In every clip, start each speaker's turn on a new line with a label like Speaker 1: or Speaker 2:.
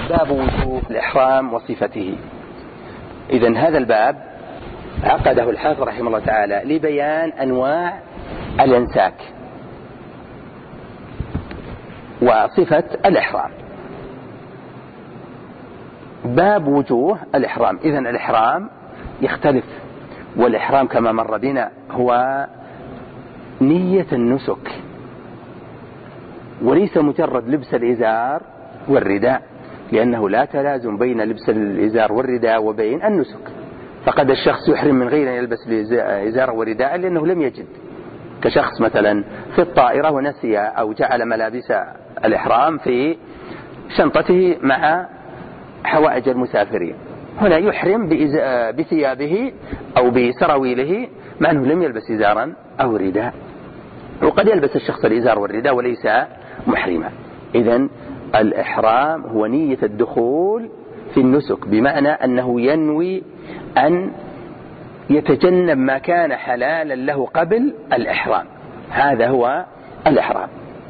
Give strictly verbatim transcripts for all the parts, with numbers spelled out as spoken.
Speaker 1: باب وجوب الإحرام وصفته. إذن هذا الباب عقده الحافظ رحمه الله تعالى لبيان أنواع الإنساك وصفة الإحرام. باب وجوه الإحرام. إذن الإحرام يختلف، والإحرام كما مر بنا هو نية النسك، وليس مجرد لبس الإزار والرداء، لأنه لا تلازم بين لبس الإزار والرداء وبين النسك. فقد الشخص يحرم من غير أن يلبس الإزار والرداء لأنه لم يجد، كشخص مثلا في الطائرة ونسي أو جعل ملابس الإحرام في شنطته مع حوائج المسافرين، هنا يحرم بثيابه أو بسراويله مع أنه لم يلبس إزارا أو رداء. وقد يلبس الشخص الإزار والرداء وليس محرما. إذن الإحرام هو نية الدخول في النسك، بمعنى أنه ينوي أن يتجنب ما كان حلالا له قبل الإحرام. هذا هو الإحرام.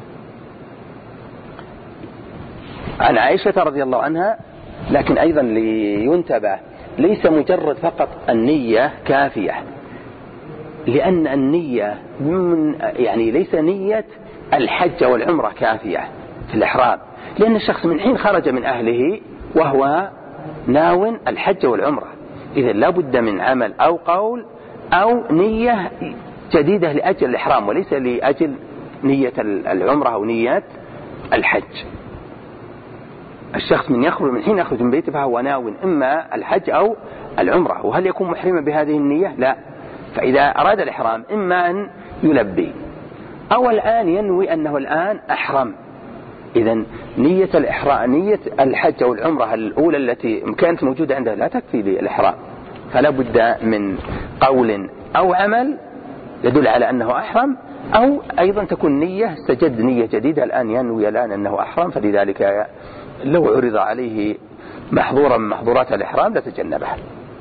Speaker 1: عن عائشة رضي الله عنها، لكن أيضا لينتبه، ليس مجرد فقط النية كافية، لأن النية من يعني ليس نية الحج والعمرة كافية في الإحرام، لأن الشخص من حين خرج من أهله وهو ناو الحج والعمرة، إذا لا بد من عمل أو قول أو نية جديدة لأجل الإحرام، وليس لأجل نية العمرة أو نية الحج. الشخص من يخرج من حين يخرج من بيته فهو ناو إما الحج أو العمرة، وهل يكون محرما بهذه النية؟ لا. فإذا أراد الإحرام إما أن يلبي أو الآن ينوي أنه الآن أحرم. إذن نية الإحرام، نية الحج أو العمرة الأولى التي كانت موجودة عنده لا تكفي للإحرام، فلا بد من قول أو عمل يدل على أنه أحرم، أو أيضا تكون نية استجد نية جديدة الآن ينوي الآن أنه أحرم، فلذلك لو عرض عليه محظورا من محظورات الإحرام لتجنبها.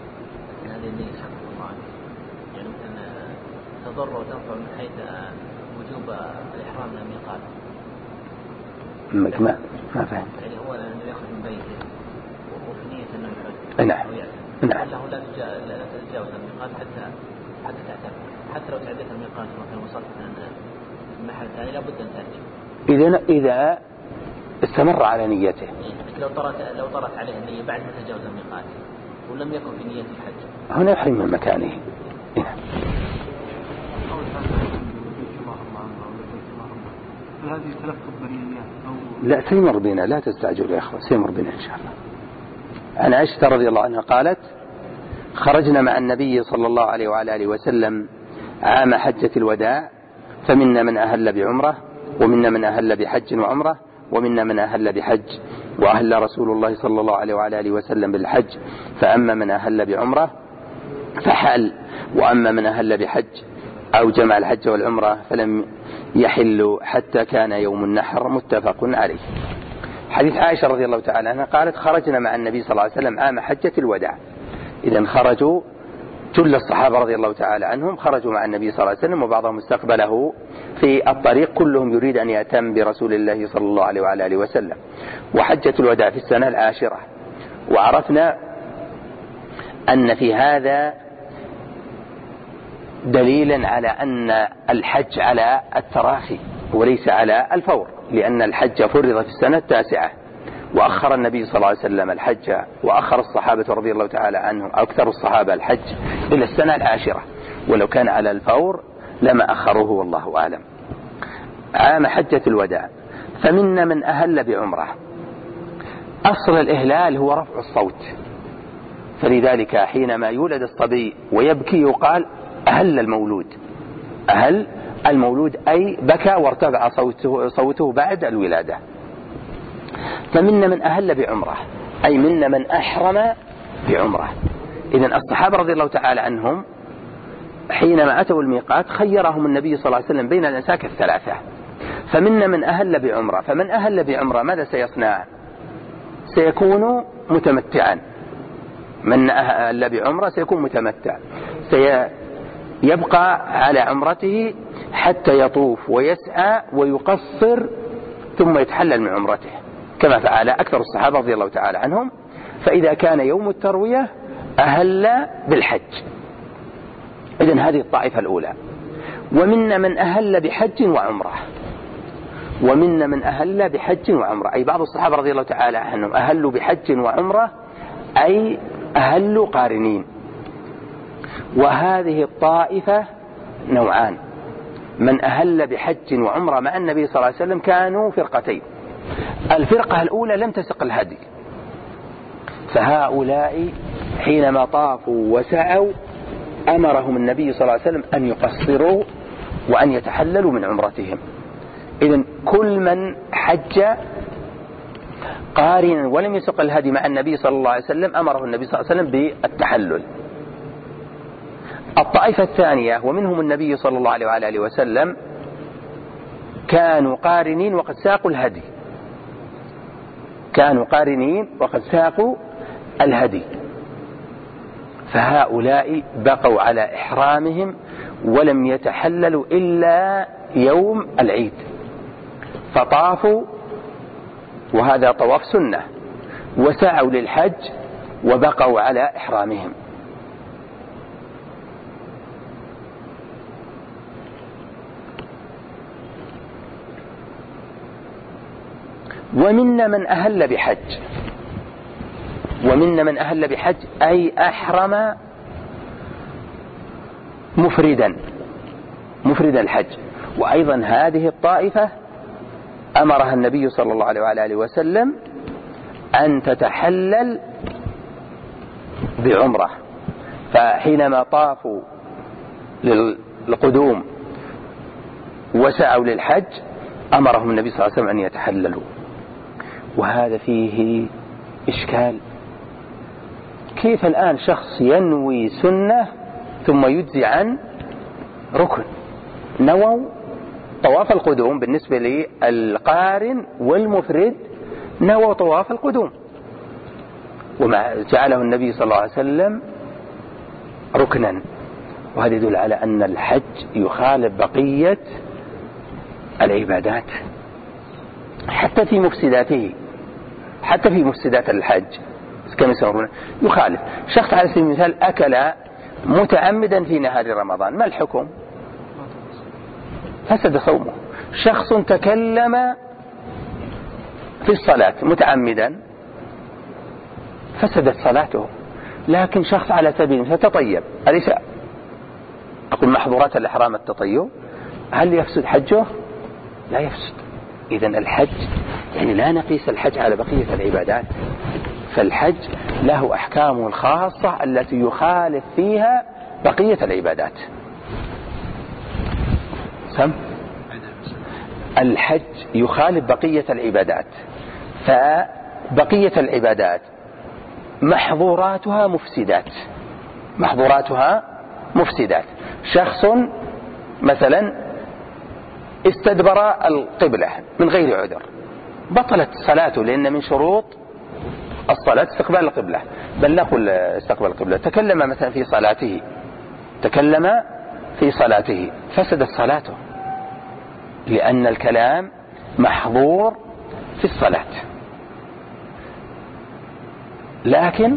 Speaker 2: تضر وتنفع من حيث وجوب الإحرام من الميقات.
Speaker 1: ما ما فهم.
Speaker 2: يعني هو لأنه يخرج من بيته وفي نية أنه يحج.
Speaker 1: نعم. نعم.
Speaker 2: له لا تتجاوز الميقات حتى حتى تعتمد، حتى لو تعدت الميقات وكان وصلت المحل الثاني لا بد أن تأتي.
Speaker 1: إذا إذا استمر على نيته.
Speaker 2: لو طرت لو طرت عليه النية بعد ما تجاوز الميقات ولم يكن في نية الحج.
Speaker 1: هنا يحرم من مكانه.
Speaker 3: هذه تلفظ بنية أو
Speaker 1: لا سيمر بنا، لا تستعجل يا أخوة، سيمر بنا إن شاء الله. عن عائشة رضي الله عنها قالت: خرجنا مع النبي صلى الله عليه وعلى آله وسلم عام حجة الوداع، فمنا من أهل بعمرة، ومنا من أهل بحج وعمرة، ومنا من أهل بحج، وأهل رسول الله صلى الله عليه وعلى آله وسلم بالحج، فأما من أهل بعمرة فحل، وأما من أهل بحج أو جمع الحج والعمرة فلم يحل حتى كان يوم النحر. متفق عليه. حديث عائشة رضي الله تعالى عنها قالت: خرجنا مع النبي صلى الله عليه وسلم عام حجة الوداع. إذن خرجوا كل الصحابة رضي الله تعالى عنهم خرجوا مع النبي صلى الله عليه وسلم، وبعضهم استقبله في الطريق، كلهم يريد أن يأتم برسول الله صلى الله عليه وعلى آله وسلم. وحجة الوداع في السنة العاشرة. وعرفنا أن في هذا دليلا على أن الحج على التراخي وليس على الفور، لأن الحج فرض في السنة التاسعة، وأخر النبي صلى الله عليه وسلم الحج، وأخر الصحابة رضي الله تعالى عنهم أكثر الصحابة الحج إلى السنة العاشرة، ولو كان على الفور لما أخروه والله أعلم. عام حجة الوداع. فمنا من أهل بعمرة. أصل الإهلال هو رفع الصوت، فلذلك حينما يولد الصبي ويبكي يقال أهل المولود. أهل المولود أي بكى وارتفع صوته, صوته بعد الولادة. فمنا من أهل بعمرة أي منا من أحرم بعمرة. إذن الصحابة رضي الله تعالى عنهم حينما أتوا الميقات خيرهم النبي صلى الله عليه وسلم بين الأنساك الثلاثة. فمنا من أهل بعمرة، فمن أهل بعمرة ماذا سيصنع؟ سيكون متمتعا. من أهل بعمرة سيكون متمتع، سيبقى على عمرته حتى يطوف ويسعى ويقصر ثم يتحلل من عمرته، كما فعل أكثر الصحابة رضي الله تعالى عنهم. فإذا كان يوم التروية أهل بالحج. إذن هذه الطائفة الأولى. ومنا من أهل بحج وعمرة، ومنا من أهل بحج وعمرة، أي بعض الصحابة رضي الله تعالى عنهم أهلوا بحج وعمرة، أي أهلوا قارنين. وهذه الطائفة نوعان: من أهل بحج وعمرة مع النبي صلى الله عليه وسلم كانوا فرقتين. الفرقة الأولى لم تسق الهدي، فهؤلاء حينما طافوا وسعوا أمرهم النبي صلى الله عليه وسلم أن يقصروا وأن يتحللوا من عمرتهم. إذن كل من حج قارنا ولم يسق الهدي مع النبي صلى الله عليه وسلم أمره النبي صلى الله عليه وسلم بالتحلل. الطائفة الثانية ومنهم النبي صلى الله عليه وآله وسلم كانوا قارنين وقد ساقوا الهدي، كانوا قارنين وقد ساقوا الهدي، فهؤلاء بقوا على إحرامهم ولم يتحللوا إلا يوم العيد، فطافوا وهذا طواف سنة، وسعوا للحج وبقوا على إحرامهم. ومنا من أهل بحج، ومنا من أهل بحج أي أحرم مفردا مفردا الحج. وأيضا هذه الطائفة أمرها النبي صلى الله عليه وآله وسلم أن تتحلل بعمرة، فحينما طافوا للقدوم وسعوا للحج أمرهم النبي صلى الله عليه وسلم أن يتحللوا. وهذا فيه إشكال: كيف الآن شخص ينوي سنة ثم يجزي عن ركن؟ نووا طواف القدوم بالنسبة للقارن والمفرد، نووا طواف القدوم وما جعله النبي صلى الله عليه وسلم ركنا. وهذا يدل على أن الحج يخالف بقية العبادات حتى في مفسداته، حتى في مفسدات الحج كما يسمون يخالف. شخص على سبيل المثال أكل متعمدا في نهار رمضان، ما الحكم؟ فسد صومه. شخص تكلم في الصلاة متعمدا فسدت صلاته. لكن شخص على سبيل المثال تطيب، أليس أقول محظورات الإحرام التطيب، هل يفسد حجه؟ لا يفسد. إذن الحج يعني لا نقيس الحج على بقية العبادات، فالحج له أحكامه الخاصة التي يخالف فيها بقية العبادات. سم؟ الحج يخالف بقية العبادات، فبقية العبادات محظوراتها مفسدات، محظوراتها مفسدات. شخص مثلا استدبر القبلة من غير عذر بطلت صلاته، لأن من شروط الصلاة استقبال القبلة، بل نقول استقبال القبلة. تكلم مثلا في صلاته تكلم في صلاته فسدت صلاته، لأن الكلام محظور في الصلاة. لكن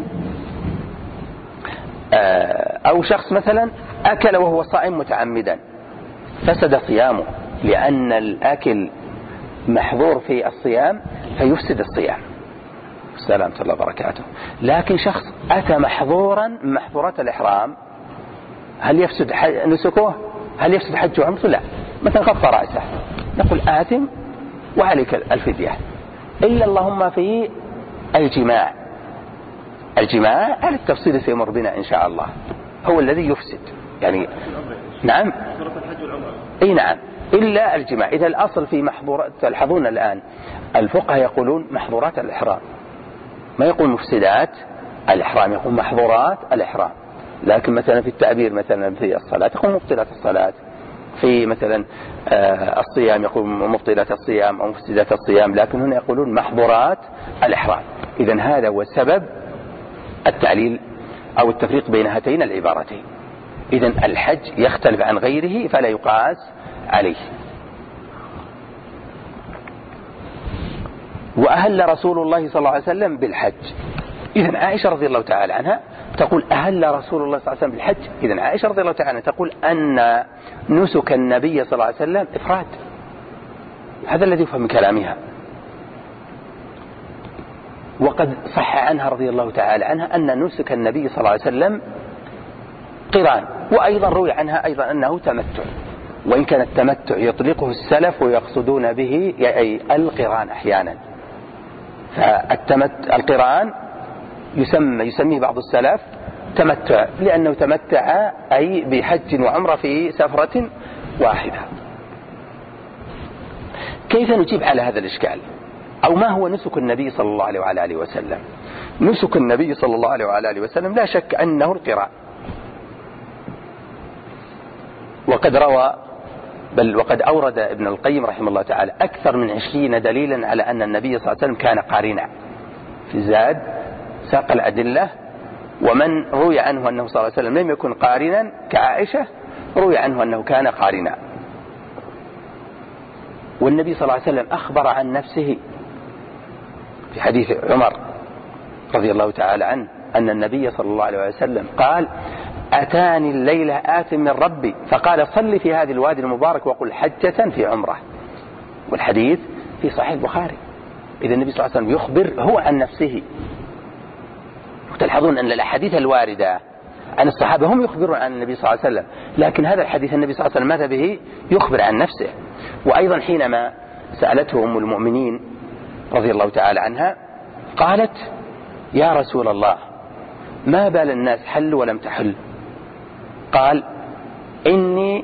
Speaker 1: أو شخص مثلا أكل وهو صائم متعمدا فسد صيامه، لأن الأكل محظور في الصيام فيفسد الصيام. السلام الله وبركاته. لكن شخص أتى محظورا من محظورات الإحرام، هل يفسد نسكه؟ هل يفسد حجه وعمرته؟ لا. مثلا غض رأسه نقول آثم وعليك الفدية، إلا اللهم في الجماع. الجماع على التفصيل سيمر بنا إن شاء الله، هو الذي يفسد يعني. نعم أي نعم، إلا الجماع. إذا الأصل في محظورات تلحظون الآن الفقهاء يقولون محظورات الإحرام، ما يقول مفسدات الإحرام، يقول محظورات الإحرام. لكن مثلا في التعبير مثلا في الصلاة يقول مبطلات الصلاة، في مثلا الصيام يقول مبطلات الصيام أو مفسدات الصيام، لكن هنا يقولون محظورات الإحرام. إذن هذا هو سبب التعليل أو التفريق بين هاتين العبارتين. إذن الحج يختلف عن غيره فلا يقاس عليه. وأهل رسول الله صلى الله عليه وسلم بالحج. إذن عائشة رضي الله تعالى عنها تقول أهل رسول الله صلى الله عليه وسلم بالحج. إذن عائشة رضي الله تعالى عنها تقول أن نسك النبي صلى الله عليه وسلم إفراد. هذا الذي يفهم من كلامها. وقد صح عنها رضي الله تعالى عنها أن نسك النبي صلى الله عليه وسلم قران، وأيضا روي عنها أيضا أنه تمتع، وإن كان التمتع يطلقه السلف ويقصدون به أي القران أحيانا. فالقران يسمى يسميه بعض السلف تمتع لأنه تمتع أي بحج وعمرة في سفرة واحدة. كيف نجيب على هذا الإشكال؟ أو ما هو نسك النبي صلى الله عليه وعلى آله وسلم؟ نسك النبي صلى الله عليه وعلى آله وسلم لا شك أنه القران. وقد روى بل وقد أورد ابن القيم رحمه الله تعالى أكثر من عشرين دليلا على أن النبي صلى الله عليه وسلم كان قارنا. في الزاد ساق الأدلة، ومن روي عنه أنه صلى الله عليه وسلم لم يكن قارنا كعائشة روي عنه أنه كان قارنا. والنبي صلى الله عليه وسلم أخبر عن نفسه في حديث عمر رضي الله تعالى عنه أن النبي صلى الله عليه وسلم قال أتاني الليلة آت من ربي فقال صل في هذه الوادي المبارك وقل حجة في عمره. والحديث في صحيح البخاري. إذا النبي صلى الله عليه وسلم يخبر هو عن نفسه. وتلاحظون أن الأحاديث الواردة عن الصحابة هم يخبرون عن النبي صلى الله عليه وسلم، لكن هذا الحديث النبي صلى الله عليه وسلم ماذا به؟ يخبر عن نفسه. وأيضا حينما سألته أم المؤمنين رضي الله تعالى عنها قالت يا رسول الله ما بال الناس حلوا ولم تحل؟ قال إني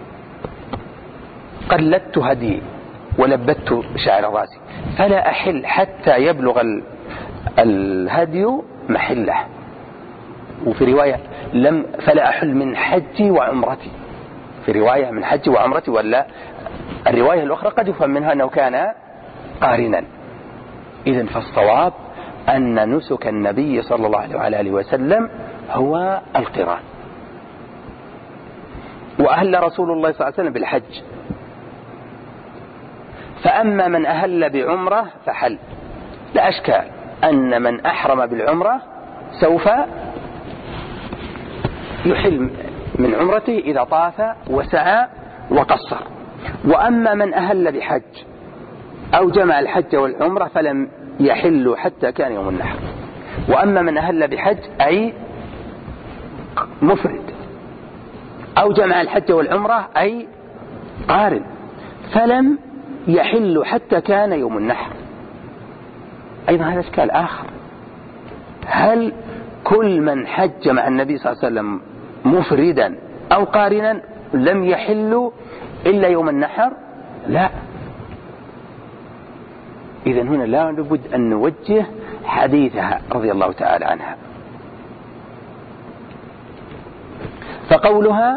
Speaker 1: قلدت هدي ولبت شعر راسي فلا أحل حتى يبلغ الهدي محله. وفي رواية لم فلا أحل من حجي وعمرتي، في رواية من حجي وعمرتي، ولا الرواية الأخرى قد يفهم منها أنه كان قارنا. إذن فالصواب أن نسك النبي صلى الله عليه وآله وسلم هو القران. وأهل رسول الله صلى الله عليه وسلم بالحج. فأما من أهل بعمرة فحل. لا أشكال أن من أحرم بالعمرة سوف يحل من عمرته إذا طاف وسعى وقصر. وأما من أهل بحج أو جمع الحج والعمرة فلم يحل حتى كان يوم النحر. وأما من أهل بحج أي مفرد أو جمع الحج والعمرة أي قارن فلم يحل حتى كان يوم النحر. أيضا هذا إشكال آخر، هل كل من حج مع النبي صلى الله عليه وسلم مفردا أو قارنا لم يحل إلا يوم النحر؟ لا. إذن هنا لا بد أن نوجه حديثها رضي الله تعالى عنها. فقولها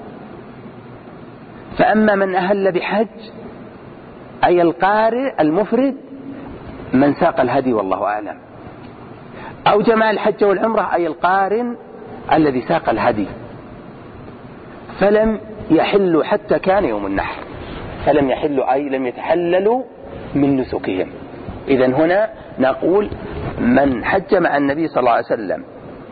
Speaker 1: فأما من أهل بحج أي القارئ المفرد من ساق الهدي والله أعلم، أو جمع الحج والعمرة أي القارن الذي ساق الهدي فلم يحلوا حتى كان يوم النحر. فلم يحلوا أي لم يتحللوا من نسكهم. إذن هنا نقول من حج مع النبي صلى الله عليه وسلم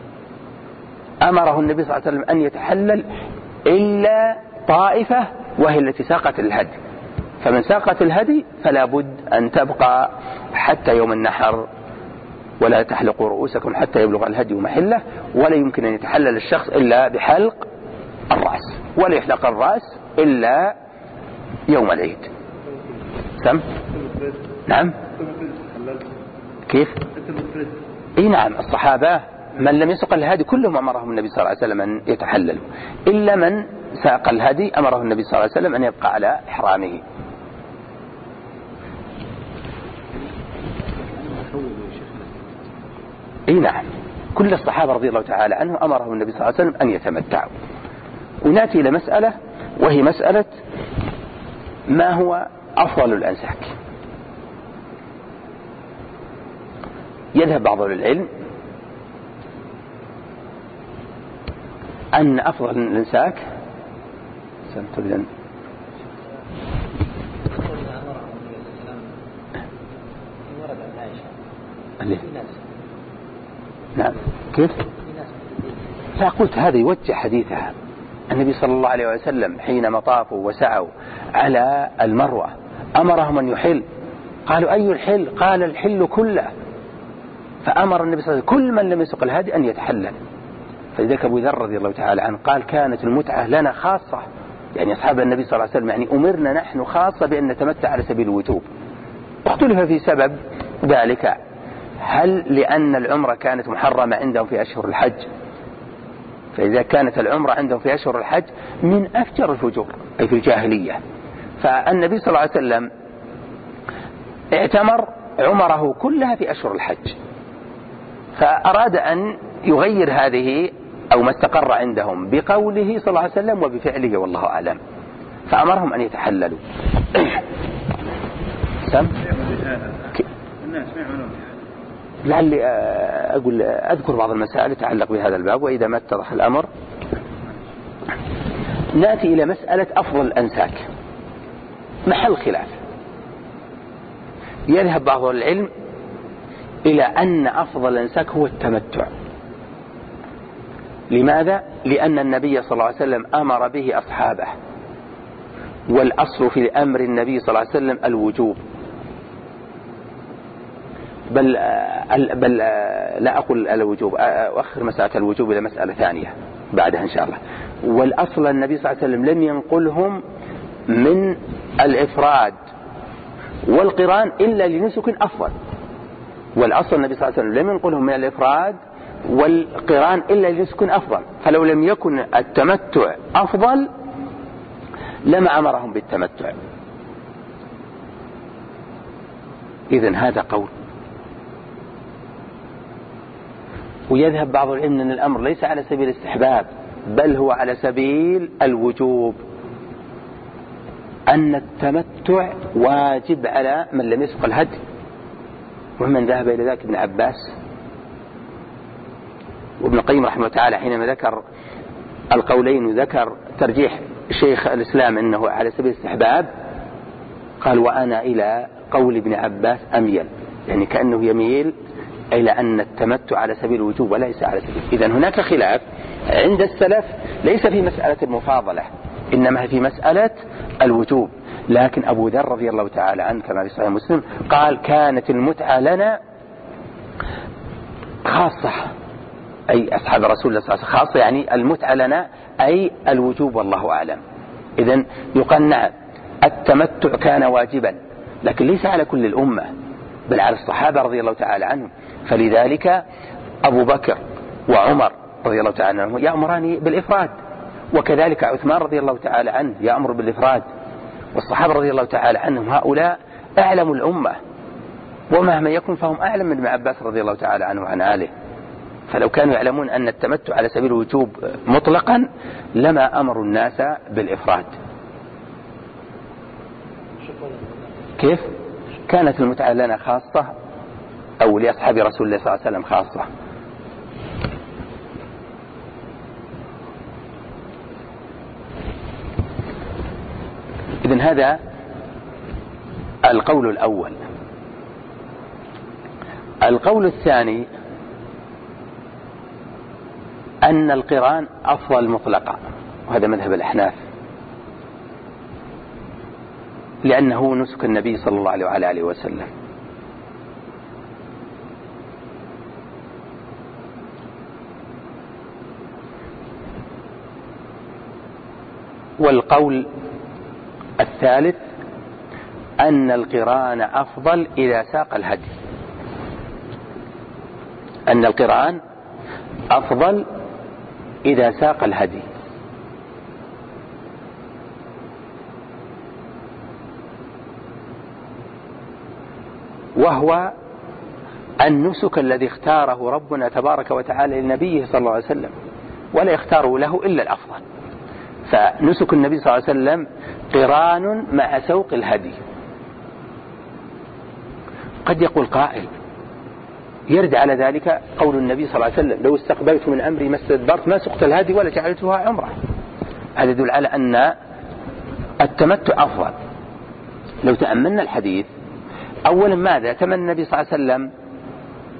Speaker 1: أمره النبي صلى الله عليه وسلم أن يتحلل إلا طائفة وهي التي ساقت الهدي. فمن ساقت الهدي فلا بد أن تبقى حتى يوم النحر ولا تحلقوا رؤوسكم حتى يبلغ الهدي محله. ولا يمكن أن يتحلل الشخص إلا بحلق الرأس، ولا يحلق الرأس إلا يوم العيد. سم؟ نعم. كيف؟ اي نعم. الصحابة من لم يسق الهدي كلهم أمرهم النبي صلى الله عليه وسلم أن يتحللوا، إلا من ساق الهدي أمره النبي صلى الله عليه وسلم أن يبقى على إحرامه. اي نعم. كل الصحابة رضي الله تعالى عنهم أمرهم النبي صلى الله عليه وسلم أن يتمتعوا. ونأتي إلى مسألة وهي مسألة ما هو أفضل الأنساك. يذهب بعض العلم أن أفضل الأنساك سنتبدأ
Speaker 2: ورد
Speaker 1: نعم كيف؟ لا قلت هذا يوجه حديثها. النبي صلى الله عليه وسلم حينما طافوا وسعوا على المروة أمرهم أن يحل، قالوا أي الحل؟ قال الحل كله، فأمر النبي صلى الله عليه وسلم كل من لم يسق الهدي أن يتحلل. فلذلك أبو ذر رضي الله تعالى عنه قال كانت المتعة لنا خاصة، يعني أصحاب النبي صلى الله عليه وسلم، يعني أمرنا نحن خاصة بأن نتمتع على سبيل الوجوب. واختلف في سبب ذلك، هل لأن العمرة كانت محرمة عندهم في أشهر الحج؟ فإذا كانت العمرة عندهم في أشهر الحج من أفجر الفجور أي في الجاهلية، فالنبي صلى الله عليه وسلم اعتمر عمره كلها في أشهر الحج، فأراد أن يغير هذه أو ما استقر عندهم بقوله صلى الله عليه وسلم وبفعله والله أعلم، فأمرهم أن يتحللوا. سم؟ لعلي أقول أذكر بعض المسائل تتعلق بهذا الباب، وإذا ما اتضح الأمر نأتي إلى مسألة أفضل الأنساك، محل خلاف. يذهب بعض العلم إلى أن أفضل الأنساك هو التمتع. لماذا؟ لأن النبي صلى الله عليه وسلم أمر به أصحابه، والأصل في أمر النبي صلى الله عليه وسلم الوجوب، بل, بل لا أقول الوجوب، أؤخر مسألة الوجوب إلى مسألة ثانية بعدها إن شاء الله. والأصل النبي صلى الله عليه وسلم لم ينقلهم من الإفراد والقران إلا لنسك أفضل، والأصل النبي صلى الله عليه وسلم لم ينقلهم من الإفراد والقران إلا لنسك أفضل، فلو لم يكن التمتع أفضل لما أمرهم بالتمتع. إذن هذا قول. ويذهب بعض العلم أن الأمر ليس على سبيل الاستحباب بل هو على سبيل الوجوب، أن التمتع واجب على من لم يسق الهدي، ومن ذهب إلى ذلك ابن عباس وابن القيم رحمه الله تعالى حينما ذكر القولين وذكر ترجيح شيخ الإسلام أنه على سبيل الاستحباب، قال وأنا إلى قول ابن عباس أميل، يعني كأنه يميل إلى أن التمتع على سبيل الوجوب وليس على سبيل. إذن هناك خلاف عند السلف ليس في مسألة المفاضلة، إنما في مسألة الوجوب. لكن أبو ذر رضي الله تعالى عنه كما في صحيح مسلم قال كانت المتعة لنا خاصة، أي أصحاب رسول الله صلى الله عليه وسلم خاصة، يعني المتعة لنا أي الوجوب والله أعلم. إذن يقال نعم التمتع كان واجبا، لكن ليس على كل الأمة بل على الصحابة رضي الله تعالى عنهم. فلذلك أبو بكر وعمر رضي الله تعالى عنهم يأمران بالإفراد، وكذلك عثمان رضي الله تعالى عنه يأمر بالإفراد، والصحابة رضي الله تعالى عنهم هؤلاء أعلم الأمة، ومهما يكن فهم أعلم من ابن عباس رضي الله تعالى عنه وعن آله. فلو كانوا يعلمون أن التمتع على سبيل الوجوب مطلقا لما أمروا الناس بالإفراد. كيف؟ كانت المتعة لنا خاصة أو لأصحاب رسول الله صلى الله عليه وسلم خاصة. إذن هذا القول الأول. القول الثاني أن القران أفضل مطلقا، وهذا مذهب الأحناف، لأنه نسك النبي صلى الله عليه وعلى آله وسلم. والقول الثالث أن القران أفضل إذا ساق الهدي، أن القران أفضل إذا ساق الهدي. وهو النسك الذي اختاره ربنا تبارك وتعالى لنبيه صلى الله عليه وسلم، ولا يختاره له إلا الأفضل. فنسك النبي صلى الله عليه وسلم قران مع سوق الهدي. قد يقول قائل يرد على ذلك قول النبي صلى الله عليه وسلم لو استقبلت من أمري ما استدبرت ما سقت الهدي ولا جعلتها عمره. هذا يدل على أن التمتع أفضل. لو تأملنا الحديث، أولا ماذا تمنى النبي صلى الله عليه وسلم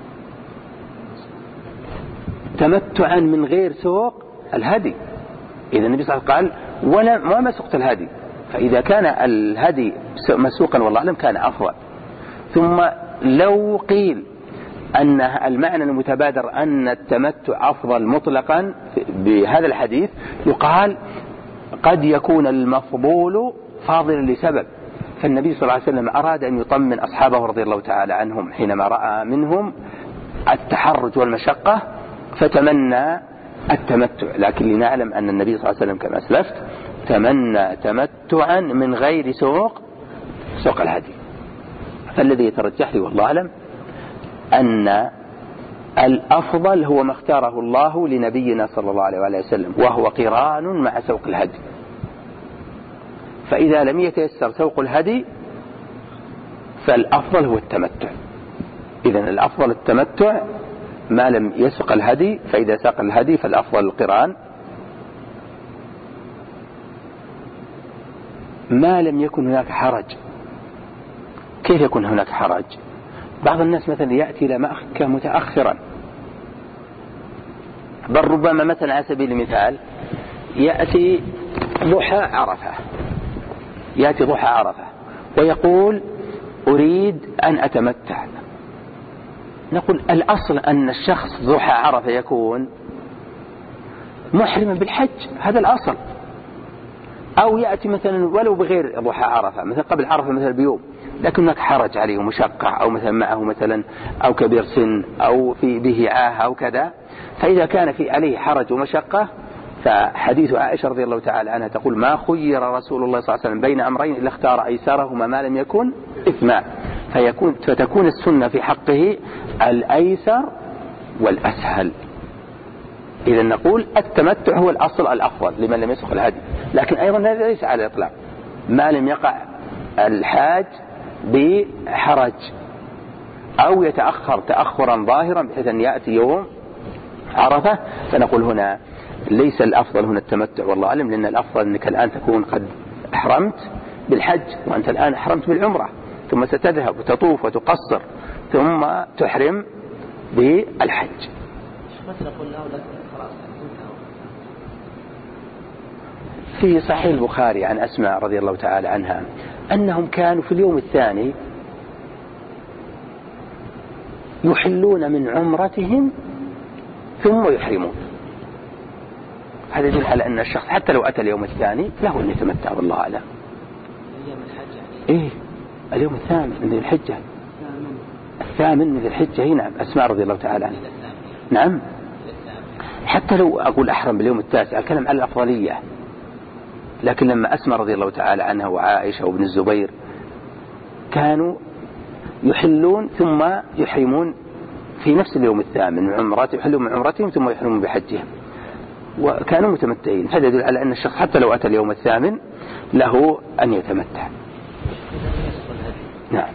Speaker 1: تمتعا من غير سوق الهدي. إذا النبي صلى الله عليه وسلم قال ولا وما سقت الهدي، فإذا كان الهدي مسوقا والله أعلم كان أفضل. ثم لو قيل أن المعنى المتبادر أن التمتع أفضل مطلقا بهذا الحديث، يقال قد يكون المفضول فاضلا لسبب، فالنبي صلى الله عليه وسلم أراد أن يطمن أصحابه رضي الله تعالى عنهم حينما رأى منهم التحرج والمشقة فتمنى التمتع. لكن لنعلم أن النبي صلى الله عليه وسلم كما أسلفت تمنى تمتعا من غير سوق سوق الهدي. فالذي يترجح لي والله أعلم أن الأفضل هو ما اختاره الله لنبينا صلى الله عليه وآله وسلم، وهو قران مع سوق الهدي. فإذا لم يتيسر سوق الهدي فالأفضل هو التمتع. إذن الأفضل التمتع ما لم يسق الهدي، فإذا ساق الهدي فالأفضل القران ما لم يكن هناك حرج. كيف يكون هناك حرج؟ بعض الناس مثلا يأتي إلى مكة متأخرا، بل ربما مثلا على سبيل المثال يأتي ضحى عرفة يأتي ضحى عرفة ويقول أريد أن أتمتع. نقول الأصل أن الشخص ضحى عرفة يكون محرما بالحج، هذا الأصل. أو يأتي مثلا ولو بغير ضحى عرفة، مثلا قبل عرفة مثلا بيوم، لكن هناك حرج عليه ومشقة، أو مثلا معه مثلا أو كبير سن أو في به عاهة أو كذا. فإذا كان في عليه حرج ومشقة، فحديث عائشة رضي الله تعالى عنها تقول ما خير رسول الله صلى الله عليه وسلم بين أمرين إلا اختار أيسرهما ما لم يكن إثما، فيكون فتكون السنة في حقه الأيسر والأسهل. إذا نقول التمتع هو الأصل الأفضل لمن لم يسق الهدي، لكن أيضا هذا ليس على الإطلاق ما لم يقع الحاج بحرج أو يتأخر تأخرا ظاهرا بحيث أن يأتي يوم عرفة، فنقول هنا ليس الأفضل هنا التمتع والله أعلم، لأن الأفضل أنك الآن تكون قد أحرمت بالحج وأنت الآن أحرمت بالعمرة، ثم ستذهب وتطوف وتقصر ثم تحرم بالحج. في صحيح البخاري عن أسماء رضي الله تعالى عنها أنهم كانوا في اليوم الثاني يحلون من عمرتهم ثم يحرمون. هذا يدل على أن الشخص حتى لو أتى اليوم الثاني له أن يتمتع والله أعلم. إيه اليوم الثامن من ذي الحجة، الثامن من ذي الحجة. هنا نعم أسماء رضي الله تعالى عنها نعم. حتى لو أقول أحرم باليوم التاسع الكلام على الأفضلية، لكن لما أسماء رضي الله تعالى عنها وعائشة وابن الزبير كانوا يحلون ثم يحرمون في نفس اليوم الثامن من عمرات، يحلون من عمرتهم ثم يحرمون بحجهم، وكانوا متمتعين. هذا يدل على أن الشخص حتى لو أتى اليوم الثامن له أن يتمتع. نعم.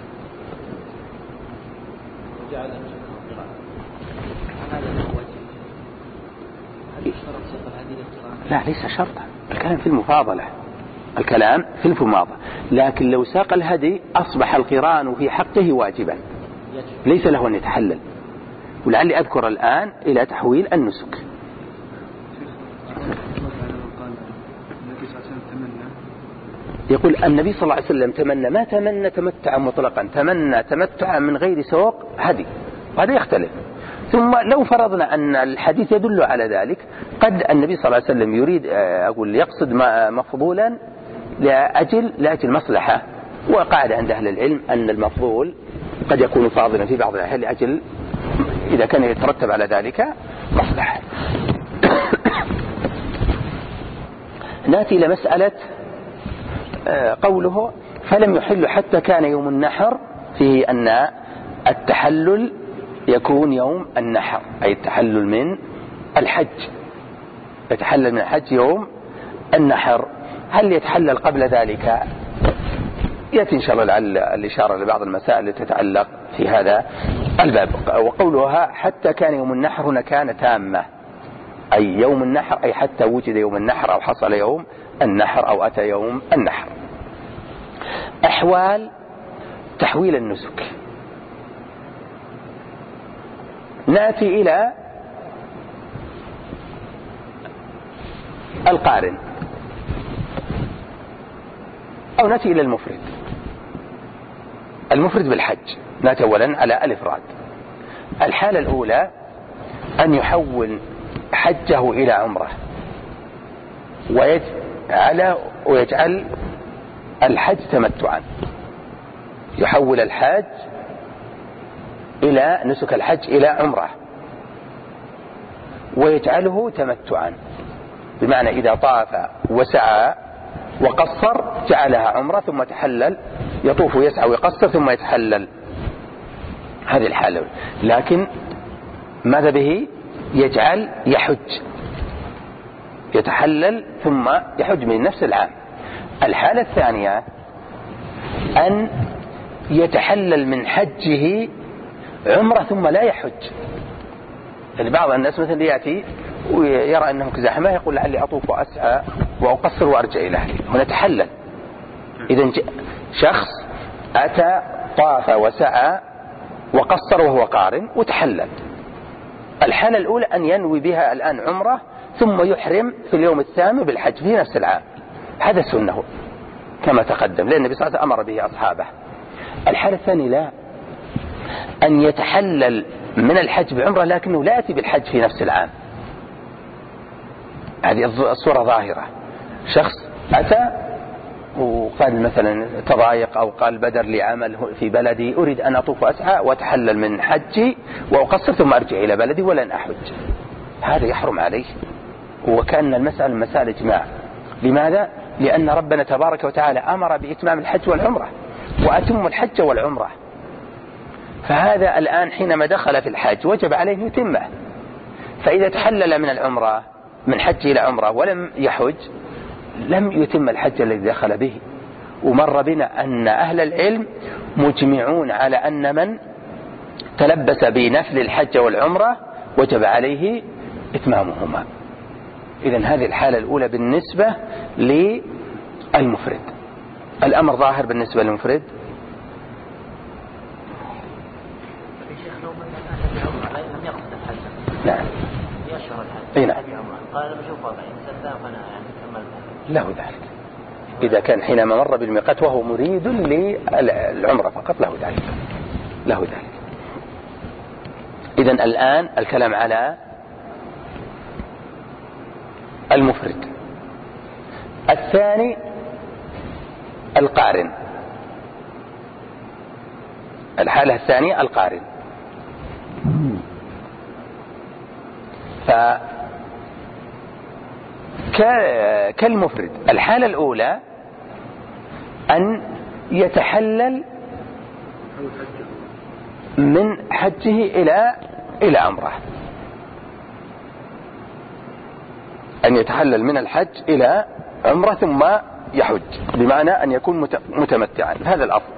Speaker 1: لا ليس شرطا، الكلام في المفاضلة، الكلام في المفاضلة، لكن لو ساق الهدي أصبح القران في حقه واجبا ليس له أن يتحلل. ولعلي أذكر الآن إلى تحويل النسك. يقول النبي صلى الله عليه وسلم تمنى ما تمنى تمتعا مطلقا، تمنى تمتعا من غير سوق هدي، وهذا يختلف. ثم لو فرضنا أن الحديث يدل على ذلك، قد النبي صلى الله عليه وسلم يريد أقول يقصد مفضولا لأجل لأجل مصلحة، وقاعد عند أهل العلم أن المفضول قد يكون فاضلا في بعض الأحيان لأجل إذا كان يترتب على ذلك مصلحة. نأتي إلى مسألة قوله فلم يحل حتى كان يوم النحر، فيه أن التحلل يكون يوم النحر، أي التحلل من الحج، يتحلل من الحج يوم النحر. هل يتحلل قبل ذلك؟ يأتي إن شاء الله لعل الإشارة لبعض المسائل التي تتعلق في هذا الباب. وقولها حتى كان يوم النحر هنا كان تامة، أي يوم النحر أي حتى وجد يوم النحر أو حصل يوم النحر أو أتى يوم النحر. أحوال تحويل النسك. نأتي إلى القارن، أو نأتي إلى المفرد. المفرد بالحج نأتي أولا على الإفراد. الحالة الأولى أن يحول حجه إلى عمره ويجعل, ويجعل الحج تمتعا، يحول الحج إلى نسك الحج إلى عمره ويجعله تمتعا، بمعنى إذا طاف وسعى وقصر جعلها عمره ثم تحلل، يطوف ويسعى ويقصر ثم يتحلل. هذه الحالة. لكن ماذا به؟ يجعل يحج، يتحلل ثم يحج من نفس العام. الحالة الثانية أن يتحلل من حجه عمره ثم لا يحج. يعني بعض الناس مثل يأتي ويرى أنه كزحمة يقول لعلي أطوف وأسعى وأقصر وأرجع إلى أهلي ونتحلل. إذن شخص أتى طاف وسعى وقصر وهو قارن وتحلل. الحالة الأولى أن ينوي بها الآن عمره ثم يحرم في اليوم الثامن بالحج في نفس العام، هذا سنه كما تقدم، لأن النبي صلى الله عليه وسلم أمر به أصحابه. الحالة الثانية لا، أن يتحلل من الحج بعمره لكنه لا يأتي بالحج في نفس العام. هذه الصورة ظاهرة، شخص أتى وقال مثلا تضايق أو قال بدر لي عمل في بلدي أريد أن أطوف وأسعى وأتحلل من حجي وأقصر ثم أرجع إلى بلدي ولن أحج، هذا يحرم عليه. وكان المسألة مسألة إجماع. لماذا؟ لأن ربنا تبارك وتعالى أمر بإتمام الحج والعمرة، وأتم الحج والعمرة. فهذا الآن حينما دخل في الحج وجب عليه يتمه. فإذا تحلل من العمرة من حج إلى عمرة ولم يحج لم يتم الحج الذي دخل به. ومر بنا أن أهل العلم مجمعون على أن من تلبس بنفل الحج والعمرة وجب عليه إتمامهما. إذن هذه الحالة الأولى بالنسبة للمفرد. الأمر ظاهر بالنسبة للمفرد. نعم. اي نعم. له ذلك إذا كان حينما مر بالميقات وهو مريد للعمرة فقط له ذلك له ذلك. إذن الآن الكلام على المفرد. الثاني القارن. الحالة الثانية القارن. ف كالمفرد الحالة الأولى أن يتحلل من حجه إلى إلى عمره، أن يتحلل من الحج إلى عمره ثم يحج، بمعنى أن يكون متمتعا، هذا الأفضل.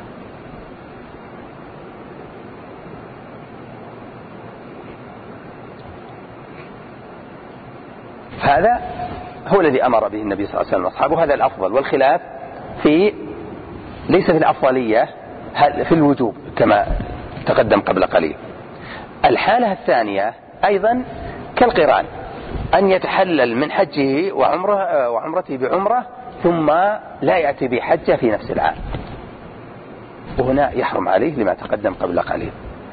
Speaker 1: هذا هو الذي أمر به النبي صلى الله عليه وسلم وأصحابه، هذا الأفضل. والخلاف في ليس في الأفضلية، في الوجوب كما تقدم قبل قليل. الحالة الثانية أيضا كالقران، أن يتحلل من حجه وعمره وعمرته بعمرة ثم لا يأتي بحجة في نفس العام، وهنا يحرم عليه لما تقدم قبل قليل.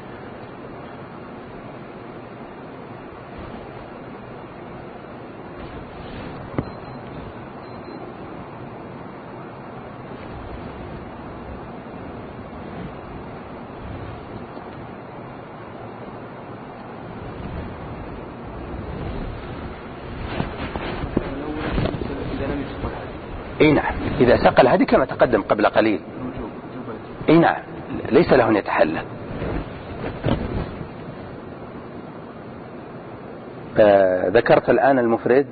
Speaker 1: اي نعم، إذا سقى الهدي كما تقدم قبل قليل. اي نعم، ليس له أن يتحلل. آه ذكرت الآن المفرد،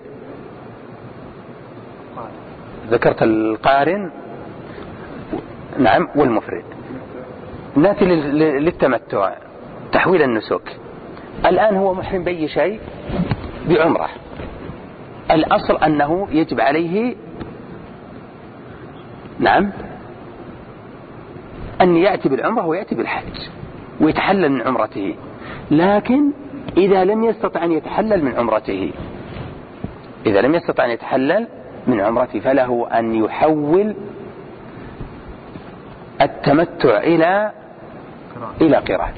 Speaker 1: ذكرت القارن، نعم، والمفرد. نأتي للتمتع، تحويل النسك. الآن هو محرم بأي شيء، بعمره. الأصل أنه يجب عليه نعم أن يأتي بالعمرة ويأتي بالحج ويتحلل من عمرته. لكن إذا لم يستطع أن يتحلل من عمرته إذا لم يستطع أن يتحلل من عمرته فله أن يحول التمتع إلى إلى قران.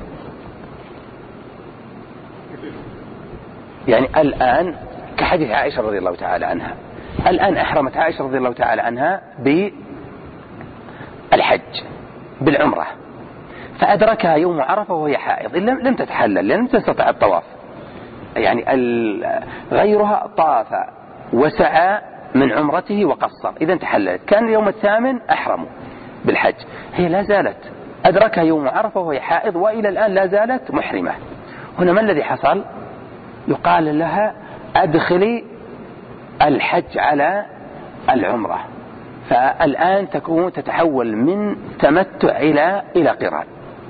Speaker 1: يعني الآن كحديث عائشة رضي الله تعالى عنها، الآن أحرمت عائشة رضي الله تعالى عنها بالحج بالعمرة، فأدركها يوم عرفة وهي حائض، لم تتحلل لم تستطع الطواف. يعني غيرها طاف وسعى من عمرته وقصر، إذا تحللت. كان اليوم الثامن أحرموا بالحج، هي لا زالت أدركها يوم عرفة وهي حائض وإلى الآن لا زالت محرمة. هنا ما الذي حصل؟ يقال لها أدخلي الحج على العمرة، فالآن تكون تتحول من تمتع إلى إلى قران،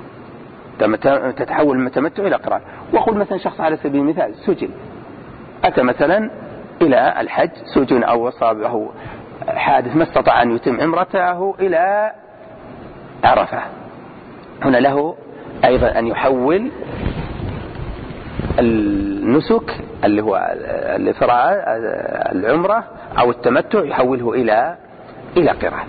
Speaker 1: تتحول من تمتع إلى قران. وقل مثلا شخص على سبيل المثال سجن، أتى مثلا إلى الحج سجن أو أصابه حادث ما استطاع أن يتم عمرته إلى عرفة، هنا له أيضا أن يحول النسك اللي هو الإفراد العمرة أو التمتع يحوله إلى إلى قران.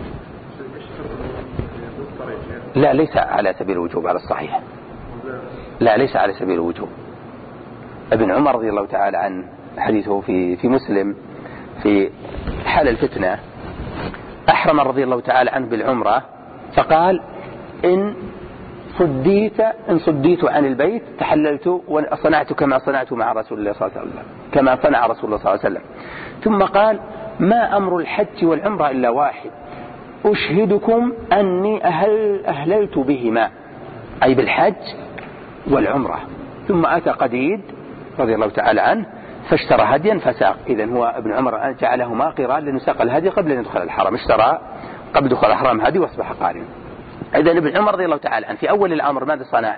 Speaker 1: لا ليس على سبيل الوجوب على الصحيح، لا ليس على سبيل الوجوب. ابن عمر رضي الله تعالى عنه حديثه في في مسلم في حال الفتنة، أحرم رضي الله تعالى عنه بالعمرة فقال إن صديت إن صديت عن البيت تحللت وصنعت كما صنعت مع رسول الله صلى الله عليه وسلم، كما صنع رسول الله صلى الله عليه وسلم. ثم قال ما أمر الحج والعمرة إلا واحد، أشهدكم أني أهل أهللت بهما، أي بالحج والعمرة. ثم أتى قديد رضي الله تعالى عنه فاشترى هديا فساق. إذن هو ابن عمر جعلهما قران لأنه ساق الهدي قبل أن يدخل الحرم، اشترى قبل دخول الحرم هدي واصبح قارنا. إذن ابن عمر رضي الله تعالى عنه في أول الأمر ماذا صنع؟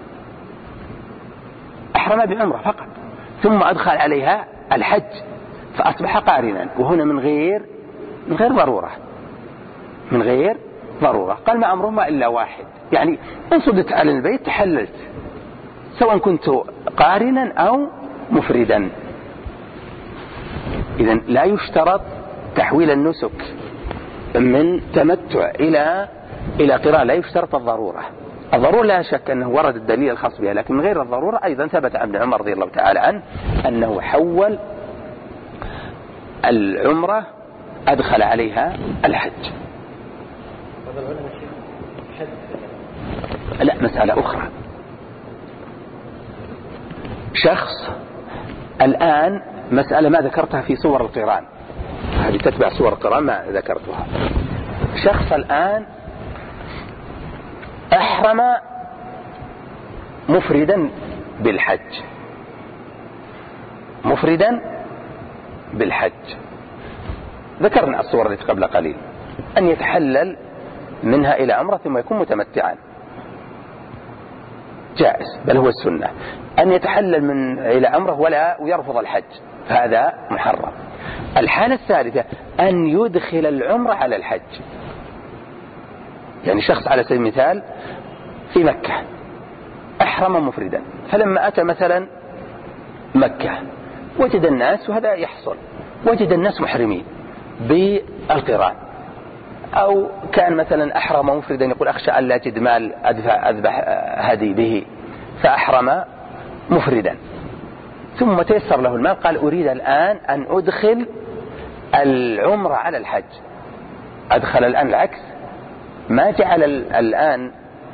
Speaker 1: أحرم بعمرة فقط، ثم أدخل عليها الحج فأصبح قارنا، وهنا من غير من غير ضرورة من غير ضرورة. قال ما أمرهما إلا واحد، يعني إن صدت على البيت تحللت سواء كنت قارنا أو مفردا. إذن لا يشترط تحويل النسك من تمتع إلى إلى قران، لا يشترط الضرورة. الضرورة لا شك أنه ورد الدليل الخاص بها، لكن من غير الضرورة أيضا ثبت عن ابن عمر رضي الله تعالى عنه أنه حول العمرة أدخل عليها الحج. لا مسألة أخرى، شخص الآن مسألة ما ذكرتها في صور القران، هذه تتبع صور القران ما ذكرتها. شخص الآن أحرم مفردا بالحج مفردا بالحج ذكرنا الصور التي قبل قليل، أن يتحلل منها إلى عمرة ثم يكون متمتعا جائز، بل هو السنة. أن يتحلل من إلى عمرة ولا ويرفض الحج هذا محرم. الحالة الثالثة أن يدخل العمرة على الحج، يعني شخص على سبيل المثال في مكة أحرم مفردا، فلما أتى مثلا مكة وجد الناس، وهذا يحصل، وجد الناس محرمين بالقران، أو كان مثلا أحرم مفردا يقول أخشى أن لا أجد مال أدفع أذبح هدي به فأحرم مفردا، ثم تيسر له المال قال أريد الآن أن أدخل العمرة على الحج. أدخل الآن العكس، ما جعل الآن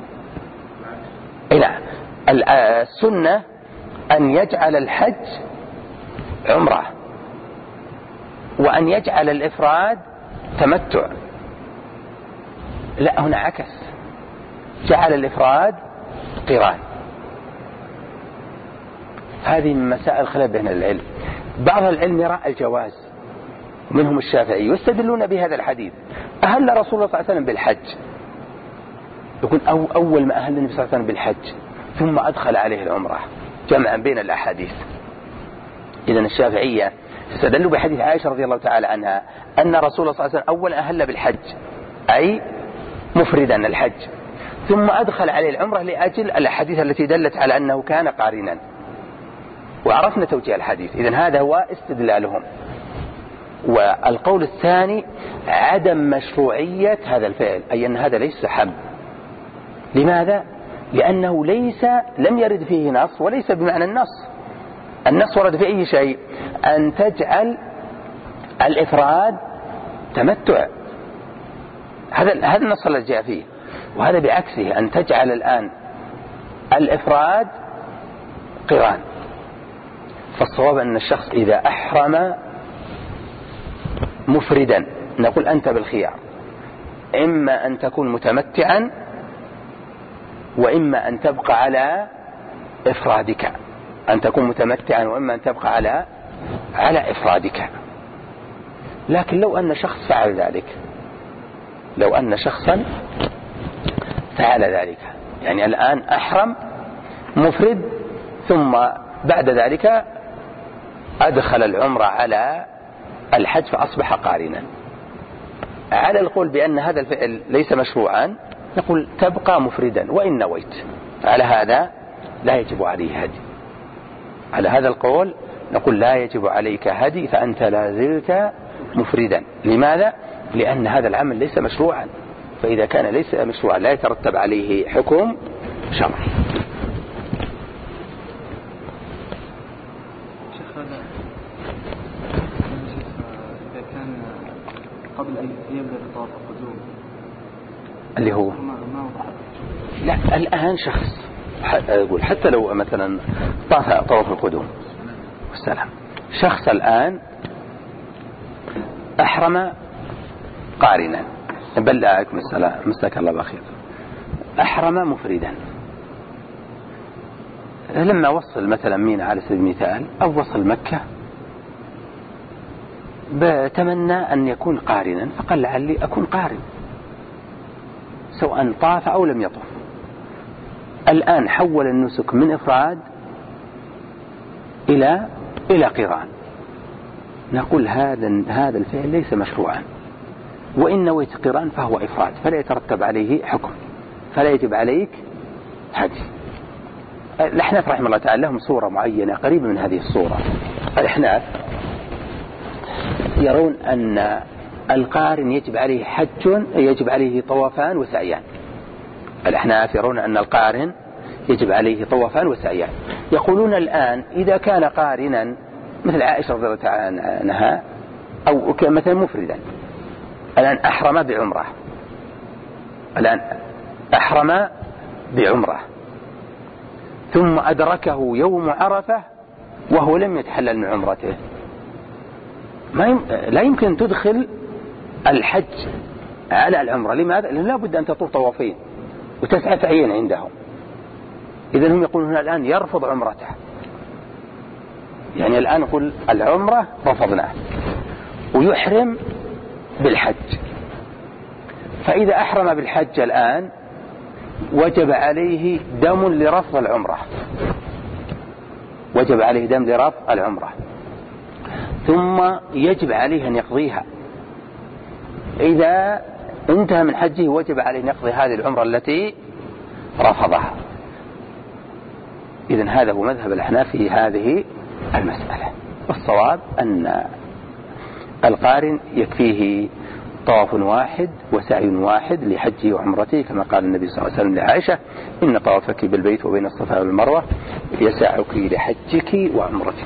Speaker 1: إلى السنة أن يجعل الحج عمرة وأن يجعل الإفراد تمتع. لا هنا عكس، جعل الإفراد قران. هذه من مسائل خلاف بين العلم. بعض العلم يرى الجواز منهم الشافعي يستدلون بهذا الحديث، أهل رسول الله صلى الله عليه وسلم بالحج، يقول أو أول ما أهل النبي صلى الله عليه وسلم بالحج ثم أدخل عليه العمرة، جمعا بين الأحاديث. إذن الشافعية استدلوا بحديث عائشة رضي الله تعالى عنها أن رسول الله صلى الله عليه وسلم أول أهل بالحج أي مفردا الحج، ثم أدخل عليه العمرة لأجل الأحاديث التي دلت على أنه كان قارنا، وعرفنا توجيه الحديث. إذن هذا هو استدلالهم. والقول الثاني عدم مشروعية هذا الفعل، أي أن هذا ليس حج. لماذا؟ لأنه ليس لم يرد فيه نص، وليس بمعنى النص. النص ورد في أي شيء؟ أن تجعل الإفراد تمتع، هذا هذا النص الذي جاء فيه. وهذا بعكسه، أن تجعل الآن الإفراد قران. فالصواب أن الشخص إذا أحرم مفردا نقول أنت بالخيار، إما أن تكون متمتعا وإما أن تبقى على إفرادك، أن تكون متمتعا وإما أن تبقى على على إفرادك. لكن لو أن شخص فعل ذلك، لو أن شخصا فعل ذلك، يعني الآن أحرم مفرد ثم بعد ذلك أدخل العمرة على الحج فأصبح قارنا، على القول بأن هذا الفعل ليس مشروعا نقول تبقى مفردا وإن نويت. على هذا لا يجب عليه هدي، على هذا القول نقول لا يجب عليك هدي، فأنت لا زلت مفردا. لماذا؟ لأن هذا العمل ليس مشروعا، فإذا كان ليس مشروعا لا يترتب عليه حكم شرعي.
Speaker 3: شيخ هذا إذا كان قبل أن يبدأ بطواف القدوم
Speaker 1: اللي هو
Speaker 3: ما وضحت.
Speaker 1: لا، الآن شخص أقول حتى لو مثلا طاف طواف القدوم والسلام، شخص الآن أحرم قارنا، بل أعلم السلام مساك الله بخير، أحرم مفردا، لما وصل مثلا مينا على سبيل المثال أو وصل مكة بتمنى أن يكون قارنا، فقال لعلي أكون قارن سواء طاف أو لم يطف. الآن حول النسك من إفراد إلى إلى قران، نقول هذا هذا الفعل ليس مشروعا، وإن نويت قران فهو إفراد فلا يترتب عليه حكم، فلا يجب عليك هدي. الأحناف رحمه الله تعالى لهم صورة معينة قريبة من هذه الصورة. الأحناف يرون أن القارن يجب عليه حج، يجب عليه طوافان وسعيان. الأحناف يرون أن القارن يجب عليه طوافان وسعيان. يقولون الآن إذا كان قارنا مثل عائشة رضي الله تعالى عنها أو مثلا مفردا، الآن أحرم بعمرة، الآن أحرم بعمرة ثم أدركه يوم عرفة وهو لم يتحلل من عمرته، ما يم... لا يمكن تدخل الحج على العمرة. لماذا؟ لأن لا بد أن تطوف طوافين وتسعى سعيين عندهم. إذن هم يقولون هنا الآن يرفض عمرته، يعني الآن نقول العمرة رفضناه ويحرم بالحج. فإذا أحرم بالحج الآن وجب عليه دم لرفض العمرة، وجب عليه دم لرفض العمرة، ثم يجب عليه أن يقضيها. إذا انتهى من حجه وجب عليه أن يقضي هذه العمرة التي رفضها. إذن هذا هو مذهب الأحناف في هذه المسألة. والصواب أن القارن يكفيه طواف واحد وسعي واحد لحجه وعمرته، كما قال النبي صلى الله عليه وسلم لعائشة: إن طوافك بالبيت وبين الصفا والمروة يسعك لحجك وعمرتك.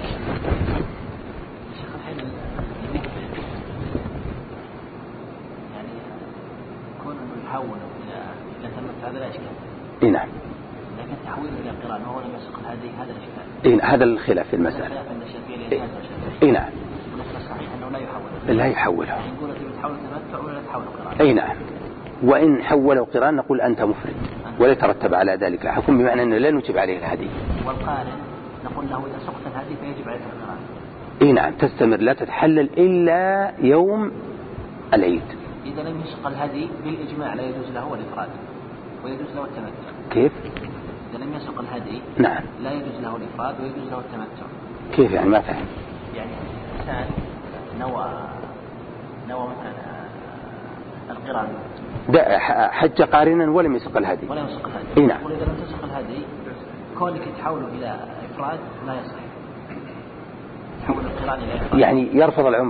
Speaker 1: إيه نعم.
Speaker 2: لكن تحويل إلى قران وهو لم يسق الهدي هذا الإشكال.
Speaker 1: إيه هذا الخلاف في المسألة. إيه نعم.
Speaker 2: صحيح أنه لا يحوله.
Speaker 1: لا يحوله.
Speaker 2: يقول لك تحول تمتع ولا تحول قران.
Speaker 1: إيه نعم. وإن حوله قران نقول أنت مفرد ولا يترتب على ذلك حكم، بمعنى أنه لا نجب عليه الهدي.
Speaker 2: والقارن نقول له إذا سقط الهدي فيجب عليه القران.
Speaker 1: إيه نعم، تستمر لا تتحلل إلا يوم العيد.
Speaker 2: إذا لم يسق الهدي بالإجماع لا يجوز له الإفراد ويجوز له التمتع.
Speaker 1: كيف؟
Speaker 2: إذا لم يسق الهدي
Speaker 1: نعم
Speaker 2: لا يجوز له الإفراد ويجوز له التمتع.
Speaker 1: كيف يعني؟ ما فهم.
Speaker 2: يعني إنسان نوى نوى مثلا القران
Speaker 1: ده حج قارنا ولم يسق الهدي.
Speaker 2: ولا يسق الهدي.
Speaker 1: إيه نعم.
Speaker 2: وإذا لم تسق الهدي كونك تحوله إلى إفراد لا يصح. تحول القران إلى إفراد.
Speaker 1: يعني يرفض العمرة.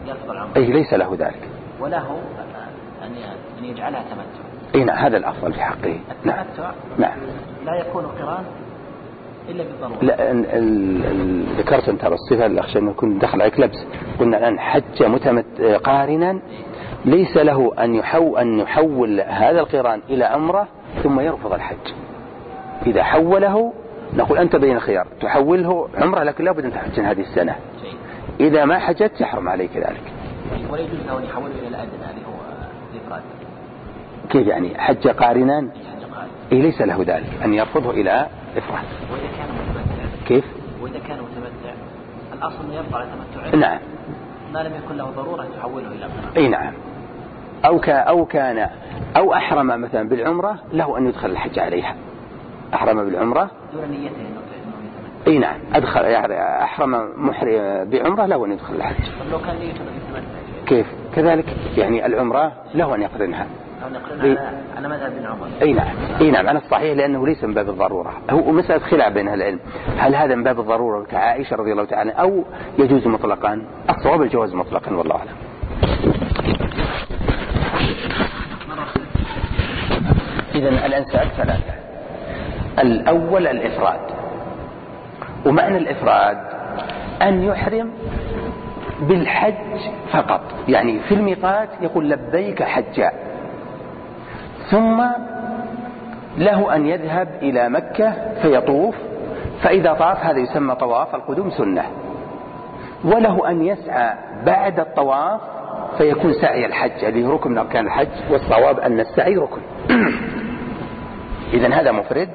Speaker 2: يرفض العمرة.
Speaker 1: أي ليس له ذلك.
Speaker 2: وله أن يجعلها تمتع.
Speaker 1: أي نعم هذا الأفضل في حقه. نعم. نعم.
Speaker 2: لا يكون قران إلا بالضرورة.
Speaker 1: لا ال ال ذكرت أنت الصفة اللي أخشى أن يكون دخل عليك لبس. قلنا الآن حج متمت قارنا ليس له أن يحول أن يحول هذا القران إلى عمرة ثم يرفض الحج. إذا حوله نقول أنت بين خيار تحوله عمرة لكن لابد أن تحج هذه السنة. إذا ما حجت يحرم عليك ذلك.
Speaker 2: ولا يجوز له أن يحوله إلى الأدنى اللي هو الإفراد.
Speaker 1: كيف يعني حج قارنا؟ إيه ليس له ذلك أن يرفضه إلى إفراد.
Speaker 2: وإذا كان متمتع.
Speaker 1: كيف؟
Speaker 2: وإذا كان متمتع الأصل أن يرفع تمتعه.
Speaker 1: نعم.
Speaker 2: ما لم يكن له ضرورة تحوله إلى قران.
Speaker 1: أي نعم. أو ك أو كان أو أحرم مثلا بالعمرة له أن يدخل الحج عليها. أحرم بالعمرة.
Speaker 2: دون نيته إنه يتمتع.
Speaker 1: أي نعم أدخل يعني أحرم محرم بعمرة له أن يدخل الحج.
Speaker 2: طب لو كان نيته إنه يتمتع.
Speaker 1: كيف؟ كذلك يعني العمرة له أن يقرنها.
Speaker 2: أو نقرنها على على مذهب ابن عمر.
Speaker 1: أي نعم. أي نعم على الصحيح لأنه ليس من باب الضرورة. هو مسألة خلاف بين أهل العلم. هل هذا من باب الضرورة كعائشة رضي الله تعالى أو يجوز مطلقا؟ الصواب الجواز مطلقا والله أعلم. إذن الأنساب ثلاثة. الأول الإفراد. ومعنى الإفراد أن يحرم بالحج فقط يعني في الميقات يقول لبيك حجا ثم له أن يذهب إلى مكة فيطوف فإذا طاف هذا يسمى طواف القدوم سنة وله أن يسعى بعد الطواف فيكون سعي الحج اللي هو ركن من أركان الحج والصواب أن السعي ركن. إذن هذا مفرد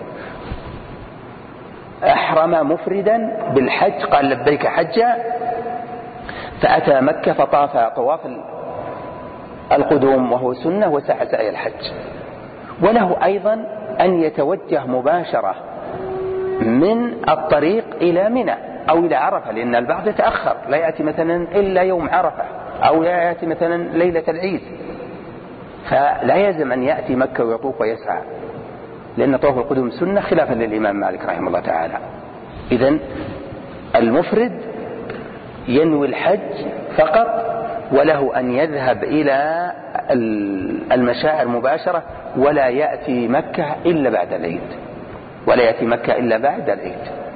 Speaker 1: أحرم مفردا بالحج قال لبيك حجا فأتى مكة فطاف طواف القدوم وهو سنة وسعى سعي الحج. وله أيضا أن يتوجه مباشرة من الطريق إلى منى أو إلى عرفة لأن البعض يتأخر لا يأتي مثلا إلا يوم عرفة أو يأتي مثلا ليلة العيد فلا يلزم أن يأتي مكة ويطوف ويسعى لأن طواف القدوم سنة خلافا للإمام مالك رحمه الله تعالى. إذن المفرد ينوي الحج فقط وله أن يذهب إلى المشاعر مباشرة ولا يأتي مكة إلا بعد العيد ولا يأتي مكة إلا بعد العيد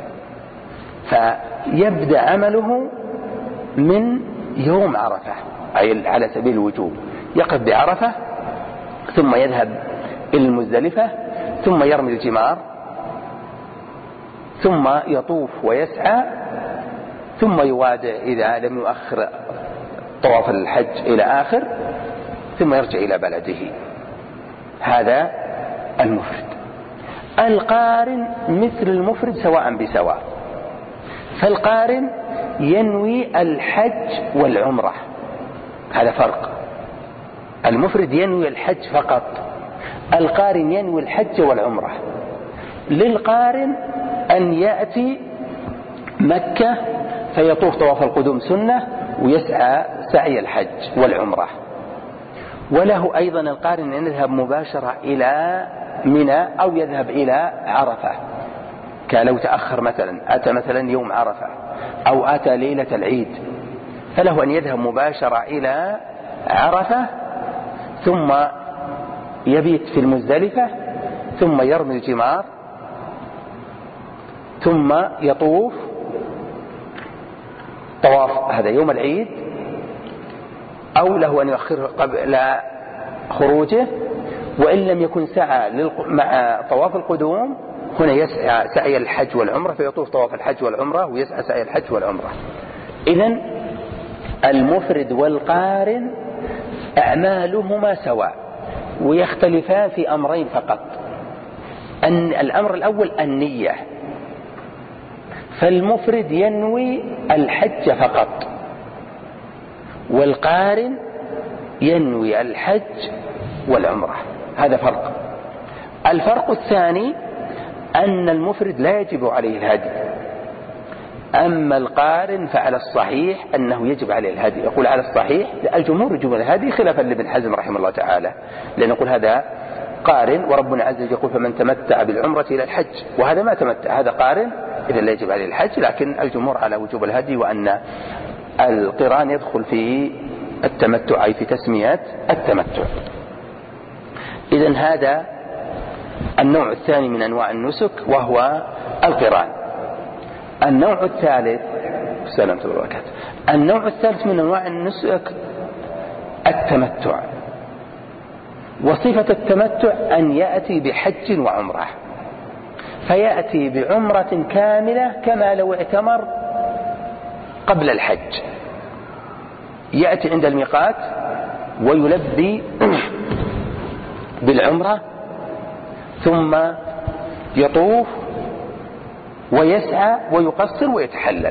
Speaker 1: فيبدأ عمله من يوم عرفة أي على سبيل الوجوب يقف بعرفة ثم يذهب إلى المزدلفة ثم يرمي الجمار ثم يطوف ويسعى ثم يوادع إذا لم يؤخر طواف الحج إلى آخر ثم يرجع إلى بلده. هذا المفرد. القارن مثل المفرد سواء بسواء فالقارن ينوي الحج والعمرة هذا فرق. المفرد ينوي الحج فقط القارن ينوي الحج والعمرة. للقارن أن يأتي مكة فيطوف طواف القدوم سنة ويسعى سعي الحج والعمرة. وله أيضا القارن أن يذهب مباشرة إلى منى أو يذهب إلى عرفة كلو تأخر مثلا أتى مثلا يوم عرفة أو أتى ليلة العيد فله أن يذهب مباشرة إلى عرفة ثم يبيت في المزدلفة ثم يرمي الجمار ثم يطوف طواف هذا يوم العيد أو له أن يؤخره قبل خروجه وإن لم يكن سعى مع طواف القدوم هنا يسعى سعي الحج والعمرة فيطوف طواف الحج والعمرة ويسعى سعي الحج والعمرة. إذن المفرد والقارن أعمالهما سواء ويختلفان في أمرين فقط. أن الأمر الأول النية فالمفرد ينوي الحج فقط والقارن ينوي الحج والعمرة. هذا فرق. الفرق الثاني أن المفرد لا يجب عليه الهدي أما القارن فعلى الصحيح أنه يجب عليه الهدي. يقول على الصحيح الجمهور يجب الهدي خلافا لابن حزم رحمه الله تعالى لأن يقول هذا قارن وربنا عز وجل يقول فمن تمتع بالعمرة إلى الحج وهذا ما تمتع هذا قارن إذا لا يجب عليه الحج لكن الجمهور على وجوب الهدي وأن القران يدخل في التمتع أي في تسمية التمتع. إذن هذا النوع الثاني من أنواع النسك وهو القران. النوع الثالث سلامة الله وبركاته النوع الثالث من أنواع النسك التمتع. وصفة التمتع أن يأتي بحج وعمرة، فيأتي بعمرة كاملة كما لو اعتمر قبل الحج. يأتي عند الميقات ويلبي بالعمرة ثم يطوف ويسعى ويقصر ويتحلل.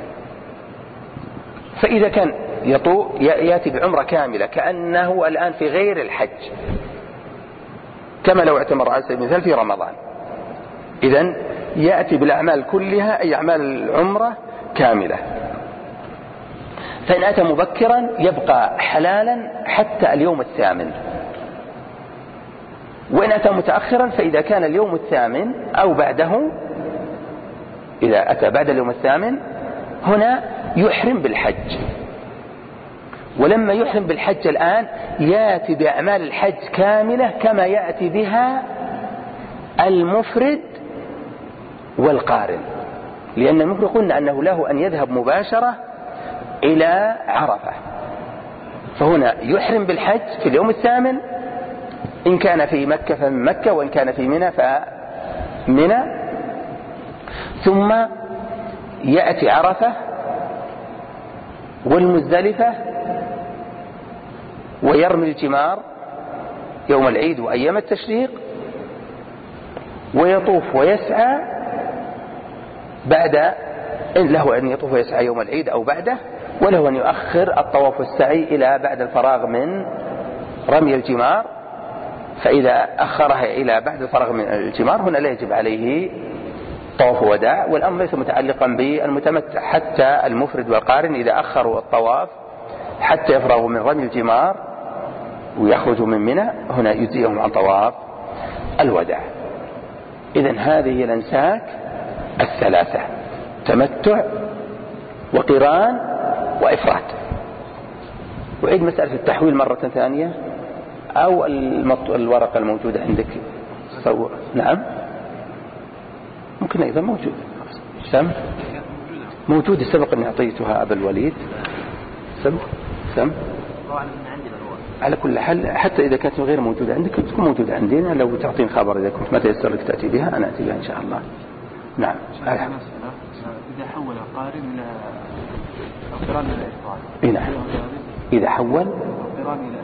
Speaker 1: فإذا كان يطوف يأتي بعمرة كاملة كأنه الآن في غير الحج كما لو اعتمر على سبيل المثال في رمضان، إذن يأتي بالأعمال كلها أي أعمال العمرة كاملة. فإن أتى مبكرا يبقى حلالا حتى اليوم الثامن، وإن أتى متأخرا فإذا كان اليوم الثامن أو بعده، إذا أتى بعد اليوم الثامن هنا يحرم بالحج. ولما يحرم بالحج الآن يأتي بأعمال الحج كاملة كما يأتي بها المفرد والقارن، لأن المفرد قلنا أنه له أن يذهب مباشرة إلى عرفة، فهنا يحرم بالحج في اليوم الثامن إن كان في مكة فمن مكة، وإن كان في منى فمنى، ثم يأتي عرفة والمزدلفة ويرمي الجمار يوم العيد وأيام التشريق، ويطوف ويسعى بعد، إن له أن يطوف ويسعى يوم العيد أو بعده، وله أن يؤخر الطواف والسعي إلى بعد الفراغ من رمي الجمار. فإذا أخرها إلى بعد الفراغ من الجمار هنا لا يجب عليه طواف وداع، والأمر ليس متعلقا بالمتمتع. حتى المفرد والقارن إذا أخروا الطواف حتى يفرغوا من رمي الجمار ويخرجوا من منى هنا يجزيهم عن طواف الوداع. إذن هذه الأنساك الثلاثة: تمتع وقران وإفراد. وعيد مسألة التحويل مرة ثانية، أو الورقة الموجودة عندك صور. نعم ممكن أيضا موجود. سم موجود، سبق أن أعطيتها أبا الوليد. سم سم على كل حال، حتى إذا كانت غير موجودة عندك تكون موجودة عندنا، لو تعطين خبر إذا كنت ما تيسر لك تأتي بها أنا أتي بها إن شاء الله. نعم.
Speaker 3: إذا حول القارن إلى القران إلى إفراد.
Speaker 1: نعم. إذا حول
Speaker 3: القران إلى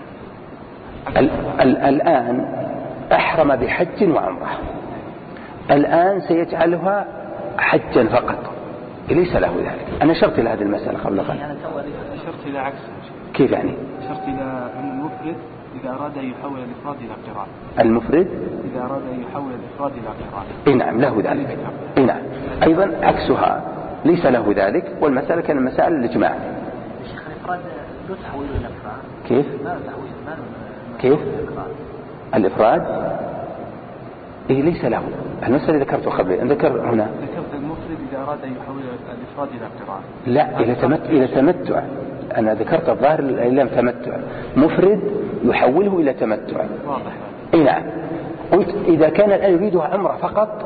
Speaker 1: ال ال الآن أحرم بحج وعمرة، الآن سيجعلها حجا فقط، ليس له ذلك. أنا شرت إلى هذه المسألة قبل قليل.
Speaker 3: شرت إلى عكس.
Speaker 1: كيف يعني؟
Speaker 3: شرت إلى المفرد إذا أراد أن يحول الإفراد إلى قران.
Speaker 1: المفرد
Speaker 3: إذا أراد أن يحول الإفراد إلى قران.
Speaker 1: إيه نعم له ذلك. إيه نعم. أيضا عكسها ليس له ذلك، والمسألة كان مسائل الإجماع.
Speaker 2: الشيخ الإفراد لا تحويل إلى قران.
Speaker 1: كيف؟
Speaker 2: ما تحويل ما
Speaker 1: كيف؟ الإفراد إيه ليس له. المسألة ذكرته قبل أن ذكر هنا.
Speaker 3: ذكرت المفرد إذا أراد أن يحول الإفراد إلى قران.
Speaker 1: لا، إلى تمتع. إلى تمتع. أنا ذكرت الظاهر إلى تمتع. مفرد يحوله إلى تمتع.
Speaker 3: واضح.
Speaker 1: إيه نعم. قلت إذا كان الآن يريدها عمرة فقط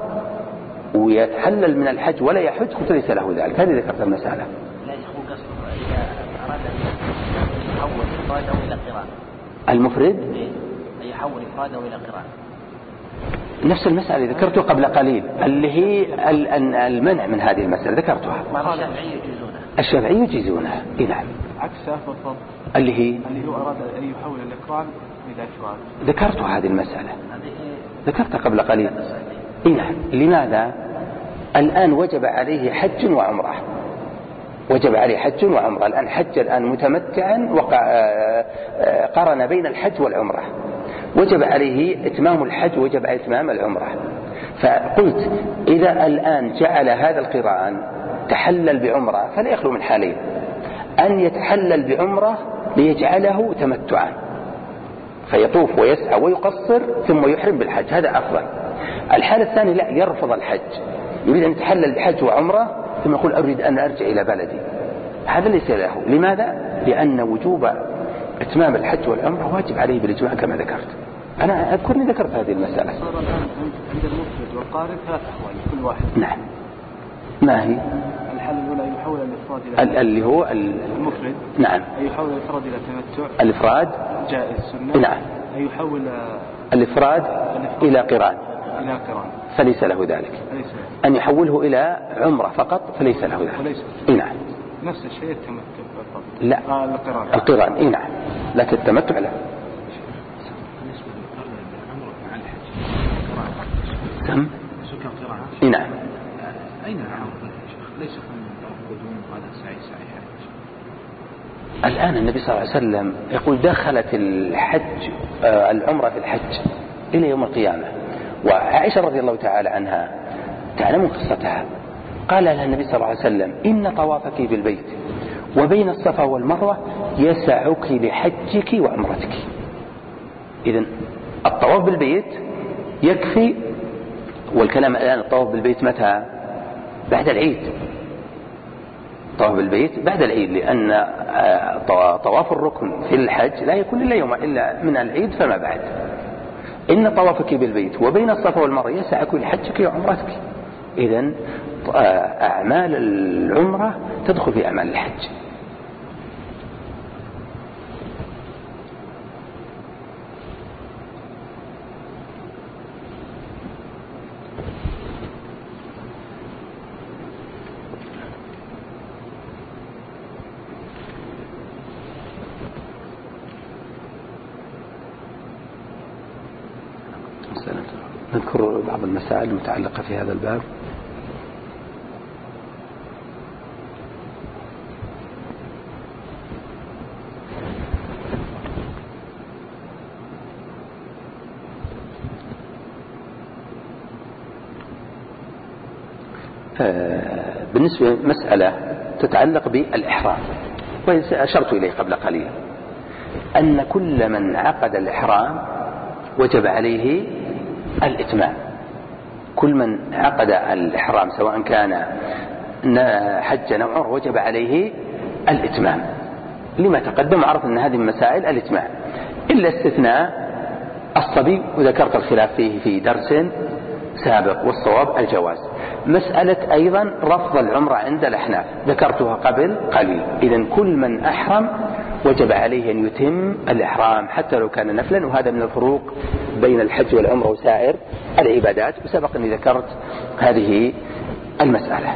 Speaker 1: ويتحلل من الحج ولا يحج قلت ليس له ذلك. هذه ذكرت المسألة.
Speaker 2: لا يكون قصده إذا أراد أن يحول إفراده إلى قران.
Speaker 1: المفرد
Speaker 2: أن يحول إفراده إلى قران.
Speaker 1: نفس المسألة ذكرتها قبل قليل، اللي هي المنع من هذه المسألة ذكرتها.
Speaker 2: الشافعي يجيزونها.
Speaker 1: الشافعي يجيزونها. إيه نعم.
Speaker 3: عكسها بالضبط.
Speaker 1: اللي هي
Speaker 3: اللي هو أراد أن يحول الإقران إلى إفراد.
Speaker 1: ذكرت هذه المسألة، ذكرتها قبل قليل. إيه نعم. لماذا؟ الآن وجب عليه حج وعمرة، وجب عليه حج وعمرة. الآن حج الآن متمتعا وقارن بين الحج والعمرة، وجب عليه إتمام الحج وجب عليه إتمام العمرة. فقلت إذا الآن جعل هذا القران تحلل بعمرة فلا يخلو من حالين: أن يتحلل بعمرة ليجعله تمتعا فيطوف ويسعى ويقصر ثم يحرم بالحج، هذا أفضل. الحالة الثانية لا، يرفض الحج، يريد أن يتحلل بحج وعمرة ثم يقول أريد أن أرجع إلى بلدي، هذا ليس له. لماذا؟ لأن وجوب إتمام الحج والعمرة واجب عليه بالإجماع كما ذكرت. أنا أذكرني ذكرت هذه المسألة.
Speaker 3: صار الآن عند المفرد والقارن ثلاث أحوال كل واحد.
Speaker 1: نعم. ما هي؟
Speaker 3: الحالة الأولى أن يحول الإفراد إلى
Speaker 1: اللي هو
Speaker 3: المفرد.
Speaker 1: نعم.
Speaker 3: أن يحول الإفراد إلى تمتع.
Speaker 1: الإفراد
Speaker 3: جائز سنة.
Speaker 1: نعم.
Speaker 3: أن يحول
Speaker 1: الإفراد إلى قران
Speaker 3: إلى قران
Speaker 1: فليس له ذلك.
Speaker 3: فليس.
Speaker 1: أن يحوله إلى عمرة فقط فليس له ذلك.
Speaker 3: وليس.
Speaker 1: نعم.
Speaker 3: نفس الشيء التمتع.
Speaker 1: لا.
Speaker 3: آه القران.
Speaker 1: القران إيه نعم. لكن التمتع لا. سم.
Speaker 2: سكر قران.
Speaker 1: إيه نعم.
Speaker 2: أين العمر ليس من قدوم هذا سعي سعي حج.
Speaker 1: الآن النبي صلى الله عليه وسلم يقول دخلت الحج آه العمرة في الحج إلى يوم القيامة. وعائشة رضي الله تعالى عنها تعلم قصتها، قال لها النبي صلى الله عليه وسلم إن طوافك بالبيت وبين الصفا والمروة يسعك لحجك وعمرتك. إذن الطواف بالبيت يكفي. والكلام الآن الطواف بالبيت متى؟ بعد العيد. طواف بالبيت بعد العيد، لأن طواف الركن في الحج لا يكون إلا يوم إلا من العيد فما بعد. إن طوافك بالبيت وبين الصفا والمروة يسعك لحجك وعمرتك. إذن أعمال العمرة تدخل في أعمال الحج. نذكر بعض المسائل المتعلقة في هذا الباب. بالنسبة مسألة تتعلق بالإحرام، وأشرت إليه قبل قليل أن كل من عقد الإحرام وجب عليه الإتمام. كل من عقد الإحرام سواء كان حجا أو عمرة وجب عليه الإتمام. لما تقدم عرف أن هذه المسائل الإتمام، إلا استثناء الصبي، وذكرت الخلاف فيه في درس سابق، والصواب الجواز. مسألة أيضا رفض العمرة عند الأحناف ذكرتها قبل قليل. إذن كل من أحرم وجب عليه أن يتم الإحرام حتى لو كان نفلا، وهذا من الفروق بين الحج والعمرة وسائر العبادات، وسبق أني ذكرت هذه المسألة.